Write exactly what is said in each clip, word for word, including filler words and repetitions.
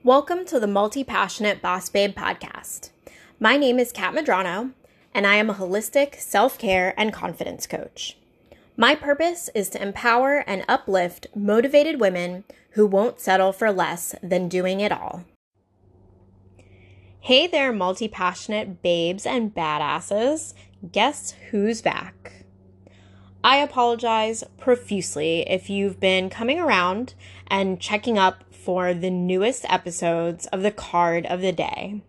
Welcome to the Multi-Passionate Boss Babe podcast. My name is Kat Madrano, and I am a holistic self-care and confidence coach. My purpose is to empower and uplift motivated women who won't settle for less than doing it all. Hey there, multi-passionate babes and badasses. Guess who's back? I apologize profusely if you've been coming around and checking up for the newest episodes of the card of the day.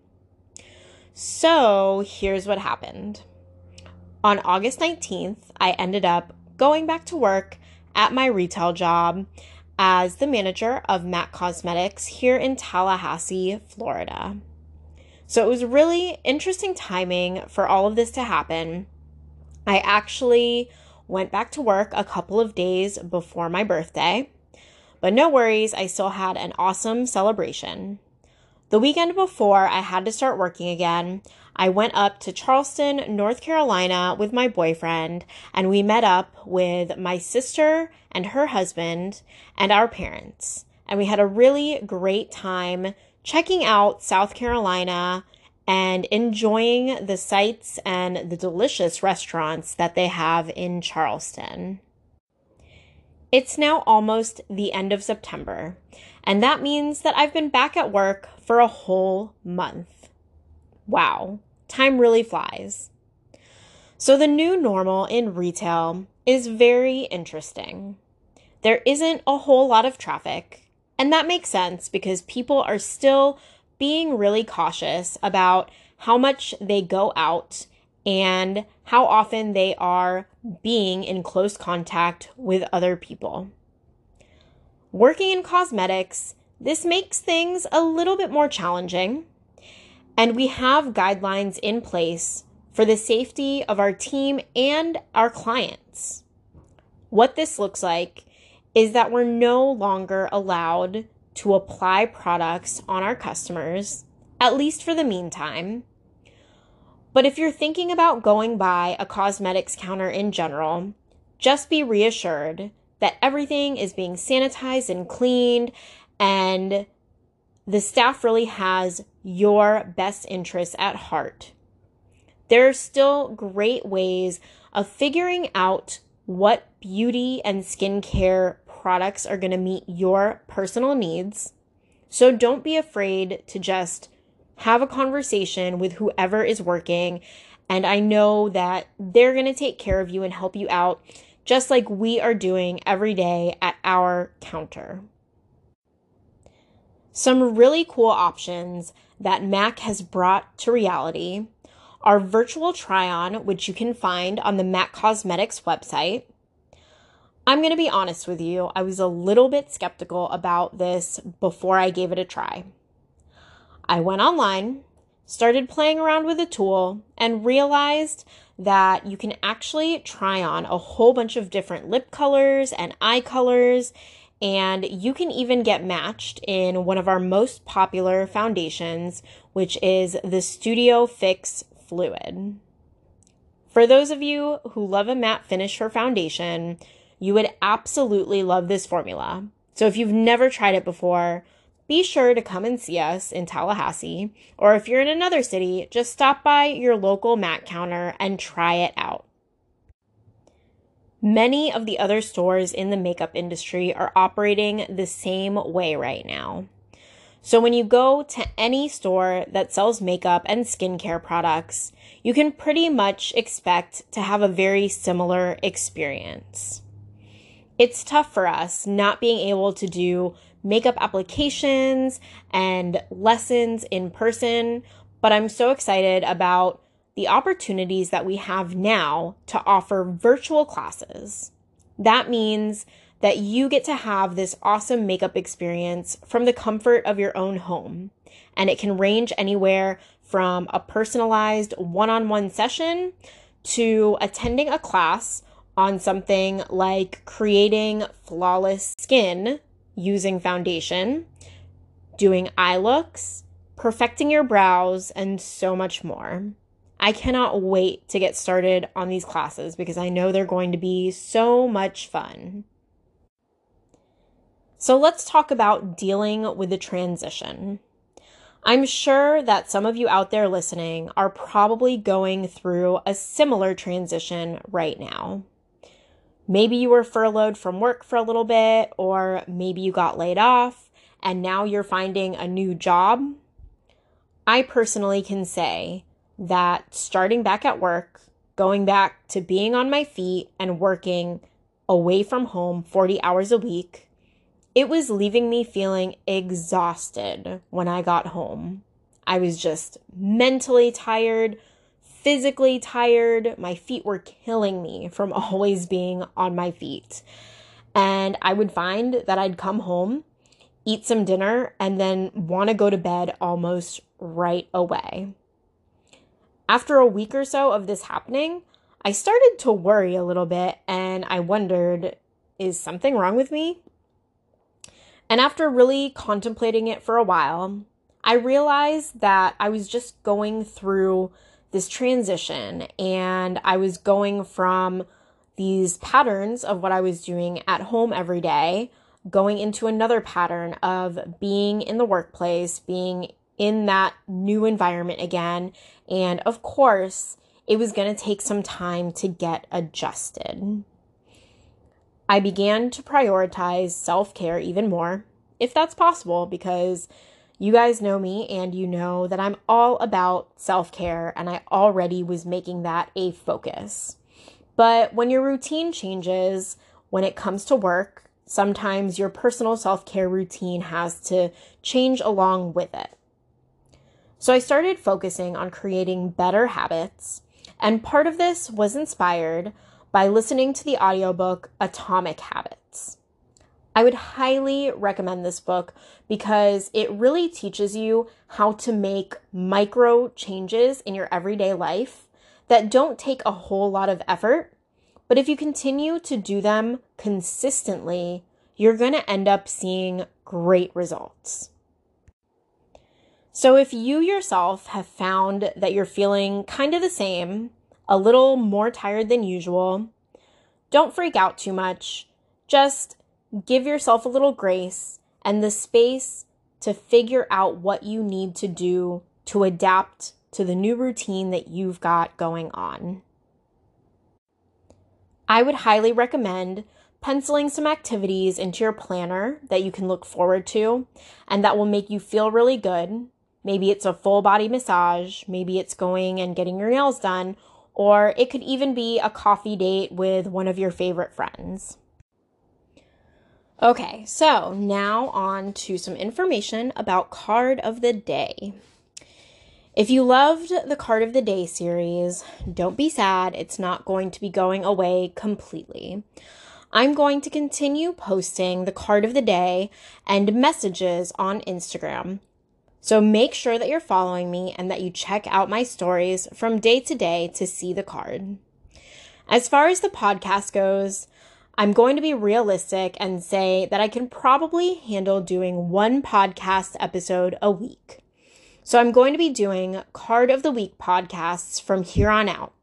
So here's what happened. On August nineteenth, I ended up going back to work at my retail job as the manager of M A C Cosmetics here in Tallahassee, Florida. So it was really interesting timing for all of this to happen. I actually went back to work a couple of days before my birthday. But no worries, I still had an awesome celebration. The weekend before I had to start working again, I went up to Charleston, North Carolina with my boyfriend, and we met up with my sister and her husband and our parents. And we had a really great time checking out South Carolina and enjoying the sights and the delicious restaurants that they have in Charleston. It's now almost the end of September, and that means that I've been back at work for a whole month. Wow, time really flies. So the new normal in retail is very interesting. There isn't a whole lot of traffic, and that makes sense because people are still being really cautious about how much they go out and how often they are being in close contact with other people. Working in cosmetics, this makes things a little bit more challenging, and we have guidelines in place for the safety of our team and our clients. What this looks like is that we're no longer allowed to apply products on our customers, at least for the meantime. But if you're thinking about going by a cosmetics counter in general, just be reassured that everything is being sanitized and cleaned, and the staff really has your best interests at heart. There are still great ways of figuring out what beauty and skincare products are going to meet your personal needs. So don't be afraid to just have a conversation with whoever is working, and I know that they're going to take care of you and help you out just like we are doing every day at our counter. Some really cool options that M A C has brought to reality are virtual try-on, which you can find on the M A C Cosmetics website. I'm going to be honest with you, I was a little bit skeptical about this before I gave it a try. I went online, started playing around with the tool, and realized that you can actually try on a whole bunch of different lip colors and eye colors, and you can even get matched in one of our most popular foundations, which is the Studio Fix Fluid. For those of you who love a matte finish for foundation, you would absolutely love this formula. So if you've never tried it before, be sure to come and see us in Tallahassee, or if you're in another city, just stop by your local M A C counter and try it out. Many of the other stores in the makeup industry are operating the same way right now. So when you go to any store that sells makeup and skincare products, you can pretty much expect to have a very similar experience. It's tough for us not being able to do makeup applications and lessons in person, but I'm so excited about the opportunities that we have now to offer virtual classes. That means that you get to have this awesome makeup experience from the comfort of your own home, and it can range anywhere from a personalized one-on-one session to attending a class on something like creating flawless skin using foundation, doing eye looks, perfecting your brows, and so much more. I cannot wait to get started on these classes because I know they're going to be so much fun. So let's talk about dealing with the transition. I'm sure that some of you out there listening are probably going through a similar transition right now. Maybe you were furloughed from work for a little bit, or maybe you got laid off and now you're finding a new job. I personally can say that starting back at work, going back to being on my feet and working away from home forty hours a week, it was leaving me feeling exhausted when I got home. I was just mentally tired, physically tired. My feet were killing me from always being on my feet. And I would find that I'd come home, eat some dinner, and then want to go to bed almost right away. After a week or so of this happening, I started to worry a little bit, and I wondered, is something wrong with me? And after really contemplating it for a while, I realized that I was just going through this transition, and I was going from these patterns of what I was doing at home every day, going into another pattern of being in the workplace, being in that new environment again. And of course, it was going to take some time to get adjusted. I began to prioritize self-care even more, if that's possible, because you guys know me and you know that I'm all about self-care, and I already was making that a focus. But when your routine changes, when it comes to work, sometimes your personal self-care routine has to change along with it. So I started focusing on creating better habits, and part of this was inspired by listening to the audiobook Atomic Habits. I would highly recommend this book because it really teaches you how to make micro changes in your everyday life that don't take a whole lot of effort, but if you continue to do them consistently, you're going to end up seeing great results. So if you yourself have found that you're feeling kind of the same, a little more tired than usual, don't freak out too much. Just give yourself a little grace and the space to figure out what you need to do to adapt to the new routine that you've got going on. I would highly recommend penciling some activities into your planner that you can look forward to and that will make you feel really good. Maybe it's a full body massage, maybe it's going and getting your nails done, or it could even be a coffee date with one of your favorite friends. Okay, so now on to some information about Card of the Day. If you loved the Card of the Day series, don't be sad. It's not going to be going away completely. I'm going to continue posting the Card of the Day and messages on Instagram. So make sure that you're following me and that you check out my stories from day to day to see the card. As far as the podcast goes, I'm going to be realistic and say that I can probably handle doing one podcast episode a week. So I'm going to be doing Card of the Week podcasts from here on out.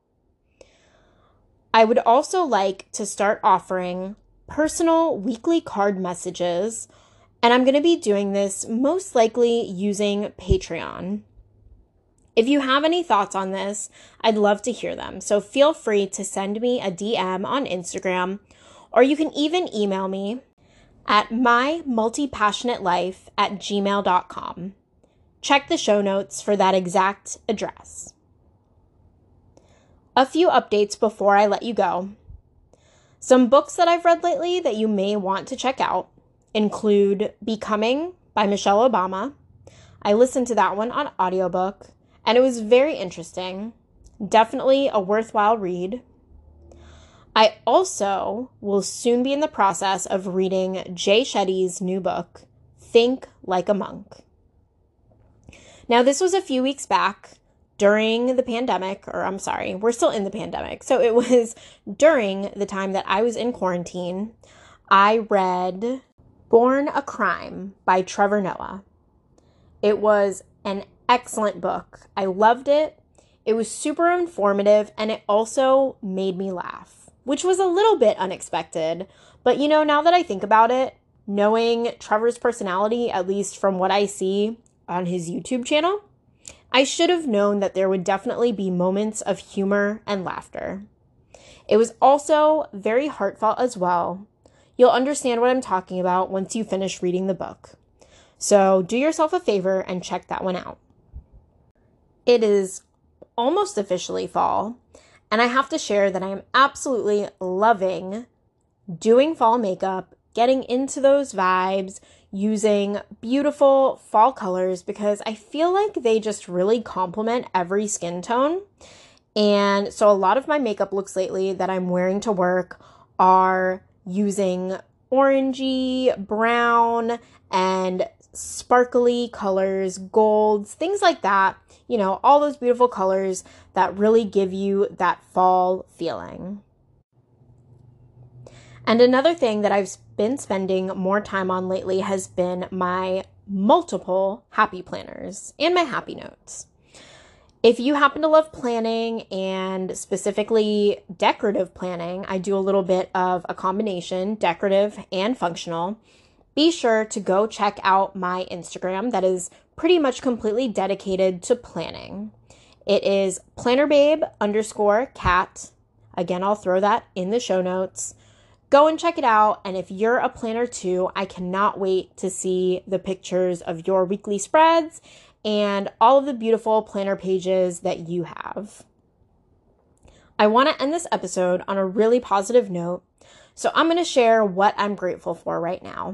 I would also like to start offering personal weekly card messages, and I'm going to be doing this most likely using Patreon. If you have any thoughts on this, I'd love to hear them. So feel free to send me a D M on Instagram, or you can even email me at my multipassionate life at gmail dot com. Check the show notes for that exact address. A few updates before I let you go. Some books that I've read lately that you may want to check out include Becoming by Michelle Obama. I listened to that one on audiobook, and it was very interesting. Definitely a worthwhile read. I also will soon be in the process of reading Jay Shetty's new book, Think Like a Monk. Now, this was a few weeks back during the pandemic, or I'm sorry, we're still in the pandemic. So it was during the time that I was in quarantine. I read Born a Crime by Trevor Noah. It was an excellent book. I loved it. It was super informative, and it also made me laugh, which was a little bit unexpected. But you know, now that I think about it, knowing Trevor's personality, at least from what I see on his YouTube channel, I should have known that there would definitely be moments of humor and laughter. It was also very heartfelt as well. You'll understand what I'm talking about once you finish reading the book. So do yourself a favor and check that one out. It is almost officially fall, and I have to share that I am absolutely loving doing fall makeup, getting into those vibes, using beautiful fall colors because I feel like they just really complement every skin tone. And so a lot of my makeup looks lately that I'm wearing to work are using orangey, brown, and sparkly colors, golds, things like that. You know, all those beautiful colors that really give you that fall feeling. And another thing that I've been spending more time on lately has been my multiple happy planners and my happy notes. If you happen to love planning and specifically decorative planning, I do a little bit of a combination, decorative and functional. Be sure to go check out my Instagram that is pretty much completely dedicated to planning. It is plannerbabe underscore cat. Again, I'll throw that in the show notes. Go and check it out. And if you're a planner too, I cannot wait to see the pictures of your weekly spreads and all of the beautiful planner pages that you have. I want to end this episode on a really positive note, so I'm going to share what I'm grateful for right now.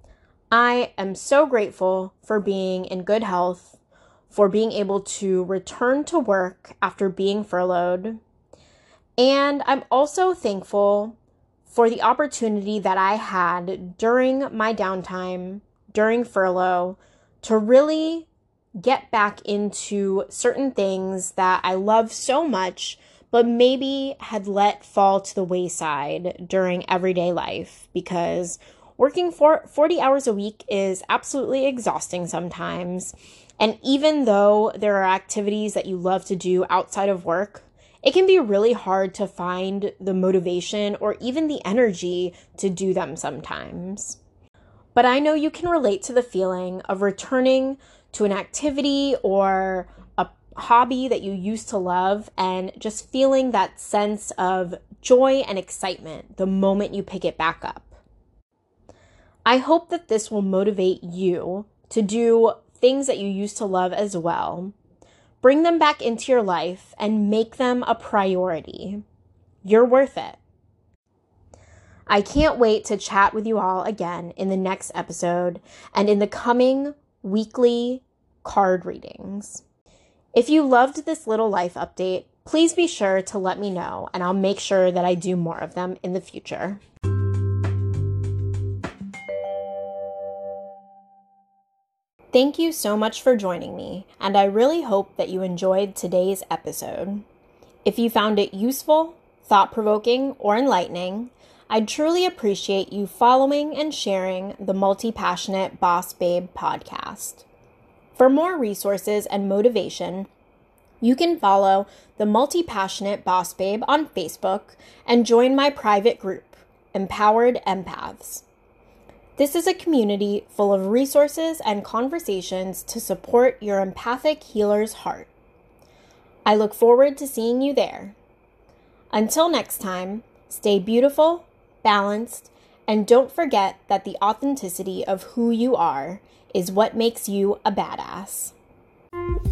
I am so grateful for being in good health, for being able to return to work after being furloughed, and I'm also thankful for the opportunity that I had during my downtime, during furlough, to really get back into certain things that I love so much, but maybe had let fall to the wayside during everyday life, because working for forty hours a week is absolutely exhausting sometimes. And even though there are activities that you love to do outside of work, it can be really hard to find the motivation or even the energy to do them sometimes. But I know you can relate to the feeling of returning to an activity or a hobby that you used to love and just feeling that sense of joy and excitement the moment you pick it back up. I hope that this will motivate you to do things that you used to love as well. Bring them back into your life and make them a priority. You're worth it. I can't wait to chat with you all again in the next episode and in the coming weekly card readings. If you loved this little life update, please be sure to let me know, and I'll make sure that I do more of them in the future. Thank you so much for joining me, and I really hope that you enjoyed today's episode. If you found it useful, thought-provoking, or enlightening, I'd truly appreciate you following and sharing the Multi-Passionate Boss Babe podcast. For more resources and motivation, you can follow the Multi-Passionate Boss Babe on Facebook and join my private group, Empowered Empaths. This is a community full of resources and conversations to support your empathic healer's heart. I look forward to seeing you there. Until next time, stay beautiful, balanced, and don't forget that the authenticity of who you are is what makes you a badass.